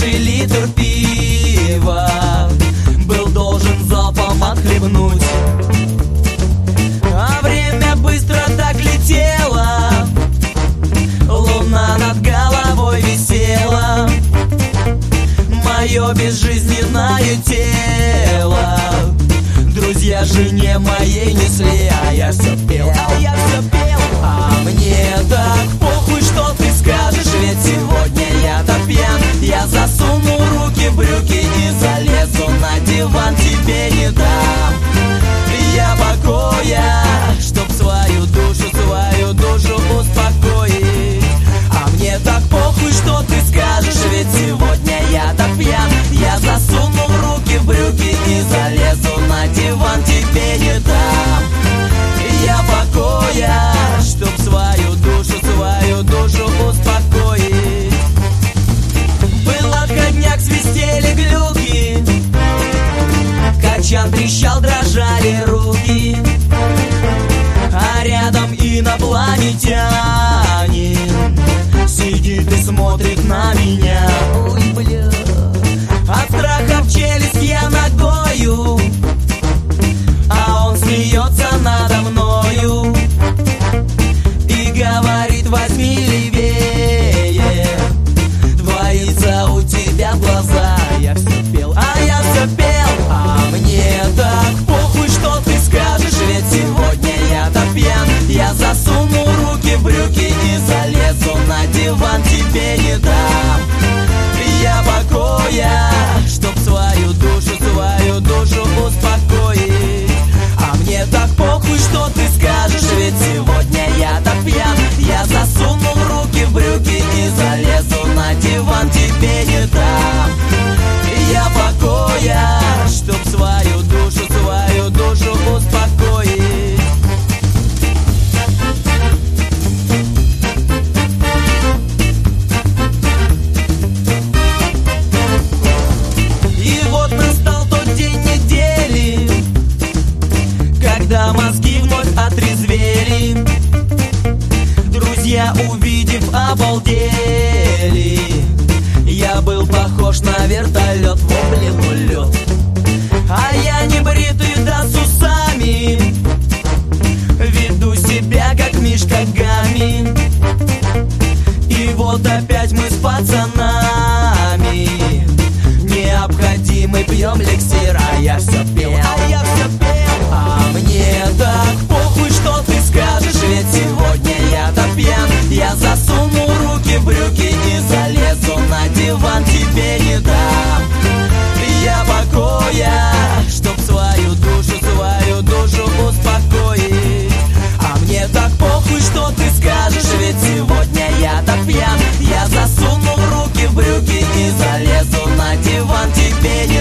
хороший литр пива был должен залпом отхлебнуть. А время быстро так летело, луна над головой висела. Мое безжизненное тело друзья жене моей несли, а я все пел, а мне так похуй, что ты скажешь, ведь сегодня я так пьян. Я засуну руки в брюки и залезу на диван, тебе не дам я покоя, чтоб свою душу успокоить. А мне так похуй, что ты скажешь, ведь сегодня я так пьян. Я засуну руки в брюки и залезу на диван, тебе не дам я покоя, чтоб свою душу успокоить. Был отходняк, свистели глюки, качан трещал, дрожали руки, а рядом инопланетянин сидит и смотрит на меня. Ой, бля. От страха в челюсть я ногою, а он смеется надо мною и говорит: возьми левее, двоится у тебя глаза. Я все пел, а мне так похуй, что ты скажешь, ведь сегодня я так пьян. Я засуну руки в брюки и залезу на диван, тебе не дам я покоя, чтоб свою душу успокоить. А мне так похуй, что ты скажешь, ведь сегодня я так пьян. Я засуну руки в брюки и залезу на диван, тебе не дам я покоя, чтоб свою душу успокоить. И вот настал тот день недели, когда мозги вновь отрезвели. Друзья, увидев, обалдели. Я был похож на вертолет, в облику лед. А я не бритый, да с усами, веду себя как Мишка Гамми. И вот опять мы с пацанами необходимый пьем эликсир, а я все пел, а мне так похуй, что ты скажешь, ведь сегодня я так пьян. Я засуну руки в брюки и залезу на диван, тебе не дам я покоя, чтоб свою душу успокоить. А мне так похуй, что ты скажешь, ведь сегодня я так пьян. Я засуну руки в брюки и залезу на диван, тебе не